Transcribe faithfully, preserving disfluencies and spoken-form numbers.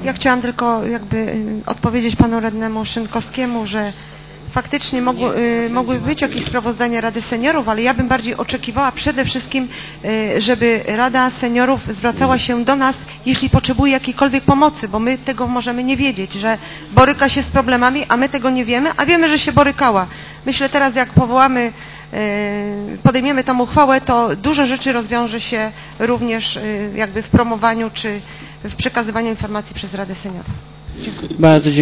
Ja chciałam tylko jakby odpowiedzieć panu radnemu Szynkowskiemu, że faktycznie mogły, mogły być jakieś sprawozdania Rady Seniorów, ale ja bym bardziej oczekiwała przede wszystkim, żeby Rada Seniorów zwracała się do nas, jeśli potrzebuje jakiejkolwiek pomocy, bo my tego możemy nie wiedzieć, że boryka się z problemami, a my tego nie wiemy, a wiemy, że się borykała. Myślę teraz, jak powołamy, podejmiemy tą uchwałę, to dużo rzeczy rozwiąże się również jakby w promowaniu czy w przekazywaniu informacji przez Radę Seniorów. Dziękuję. Bardzo dziękuję.